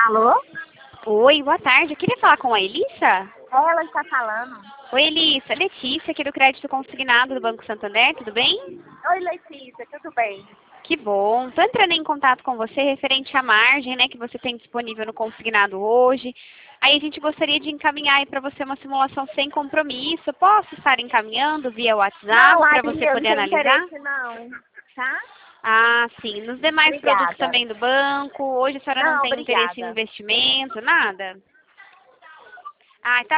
Alô? Oi, boa tarde. Eu queria falar com a Elissa. Ela está falando. Oi, Elissa. Letícia, aqui do Crédito Consignado do Banco Santander, tudo bem? Oi, Letícia, tudo bem? Que bom. Estou entrando em contato com você referente à margem, né, que você tem disponível no consignado hoje. Aí a gente gostaria de encaminhar aí para você uma simulação sem compromisso. Posso estar encaminhando via WhatsApp Não, para Ari, você eu não poder tenho analisar? interesse não, tá? Ah, sim. Nos demais produtos Obrigada. também do banco, hoje a senhora não Não, tem interesse em obrigada. investimento, nada? Ah, tá